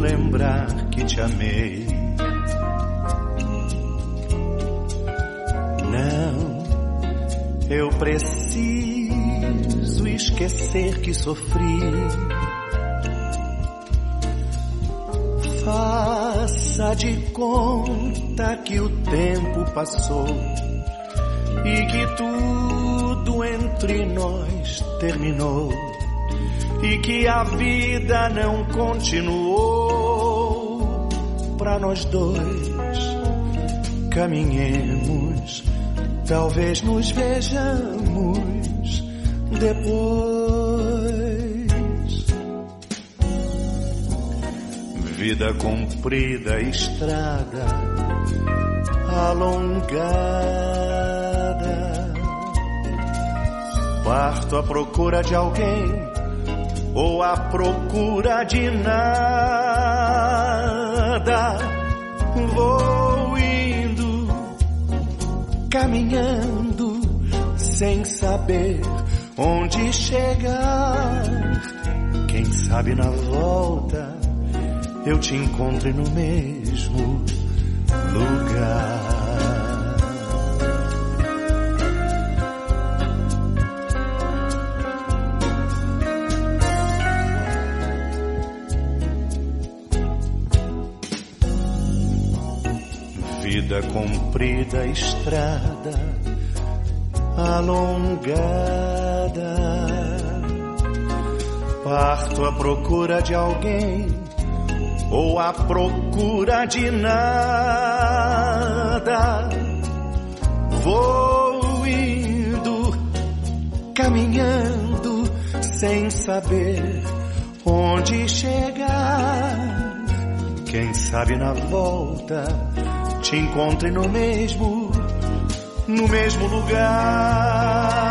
lembrar que te amei. Não, eu preciso esquecer que sofri. Faça de conta que o tempo passou e que tudo entre nós terminou e que a vida não continuou. Pra nós dois caminhemos, talvez nos vejamos depois. Vida comprida, estrada alongada, parto à procura de alguém ou à procura de nada. Vou indo, caminhando, sem saber onde chegar. Quem sabe na volta eu te encontre no mesmo lugar. Vida comprida, estrada alongada, parto à procura de alguém ou à procura de nada. Vou indo, caminhando, sem saber onde chegar. Quem sabe na volta te encontre no mesmo lugar.